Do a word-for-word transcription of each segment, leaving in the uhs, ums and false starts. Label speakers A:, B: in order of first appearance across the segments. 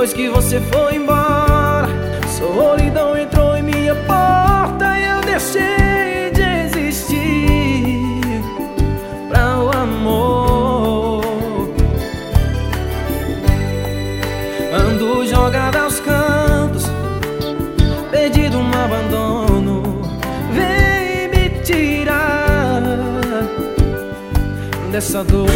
A: Depois que você foi embora, solidão entrou em minha porta e eu deixei de existir pra o amor. Ando jogado aos cantos, perdido no abandono. Vem me tirar dessa dor.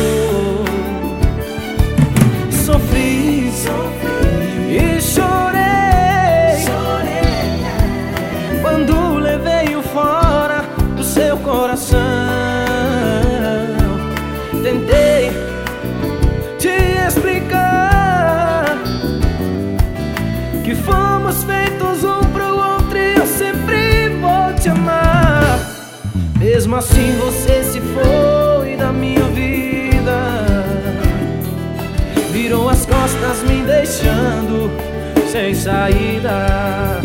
A: Sofri, sofri e chorei, chorei quando levei-o fora do seu coração. Tentei te explicar que fomos feitos um pro outro e eu sempre vou te amar. Mesmo assim você se foi da minha vida, virou as costas me deixando sem saída.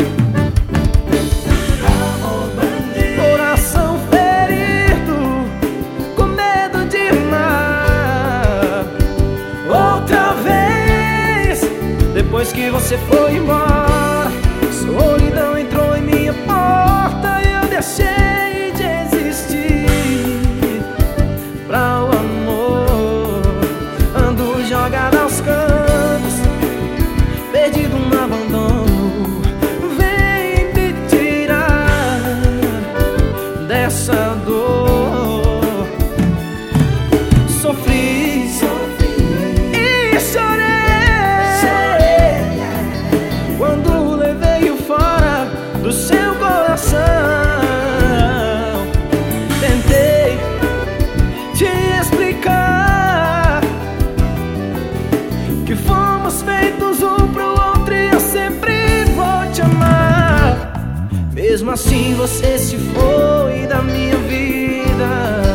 A: Amor bandido, coração ferido, com medo de amar outra vez. Depois que você foi embora, solidão entrou em minha porta e eu deixei de existir pra o amor. Ando jogado aos cantos, perdido no abandono. Vem me tirar dessa dor. Sofri, sofri e chorei, chorei quando levei-o fora do seu coração. Tentei te explicar que fomos feitos um pro outro e eu sempre vou te amar. Mesmo assim você se foi da minha vida,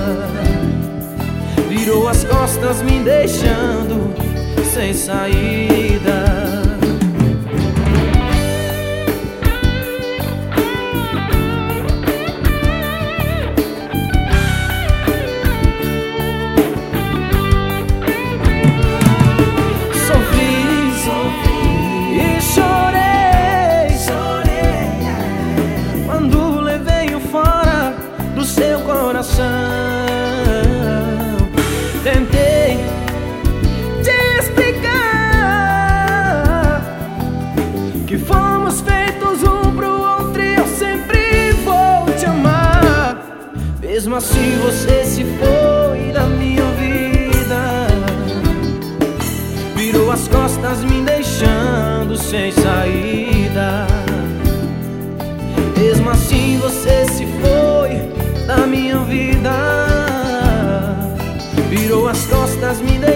A: virou as costas me deixando sem saída. Tentei te explicar que fomos feitos um pro outro e eu sempre vou te amar. Mesmo assim você se foi da minha vida, virou as costas me deixando sem saída. Mesmo assim você se foi da minha vida, virou as costas me deixando